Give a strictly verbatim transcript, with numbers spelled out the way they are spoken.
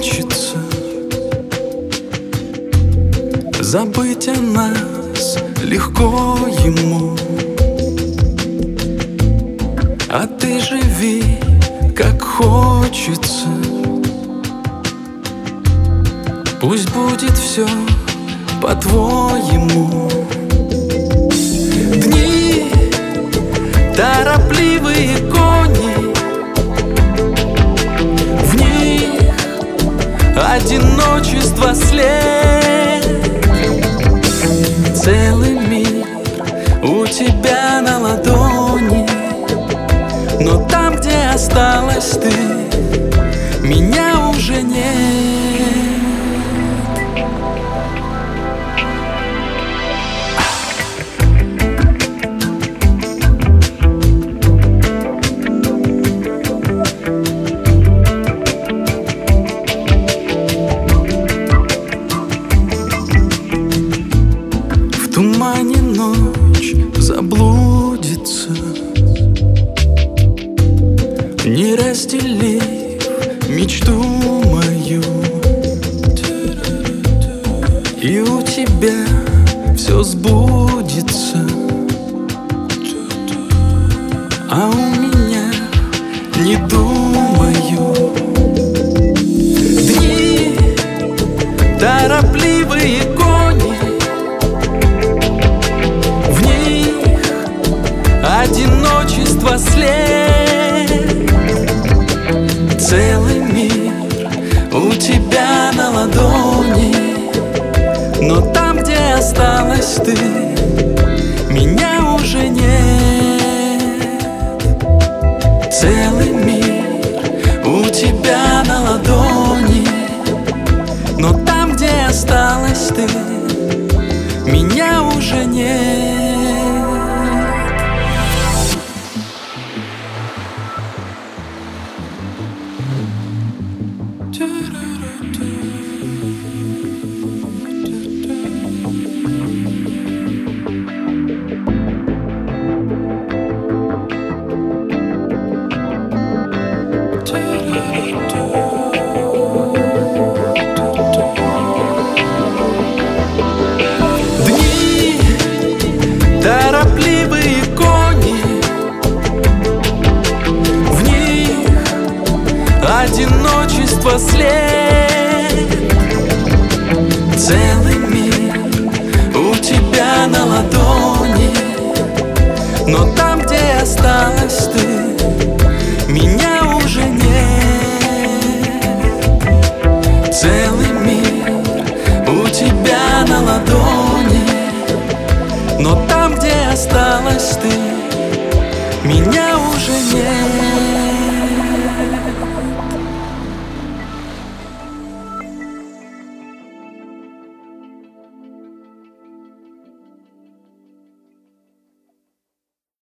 хочется забыть о нас легко ему. А ты живи, как хочется. Пусть будет все по-твоему. Дни торопливые кони, в них одиночество след. Целый мир у тебя на ладони, но там, где осталась ты, меня уже нет. В тумане ночь заблудится, не разделив мечту мою. И у тебя все сбудется, а у меня не думаю. Дни торопливые кони, в них одиночество след. Целый мир у тебя на ладони, но там, где осталась ты, меня уже нет. Целый мир у тебя на ладони, но там, где осталась ты, меня уже нет. Дни торопливые кони, в них одиночество след. Целый мир у тебя на ладони, но там, где осталась ты,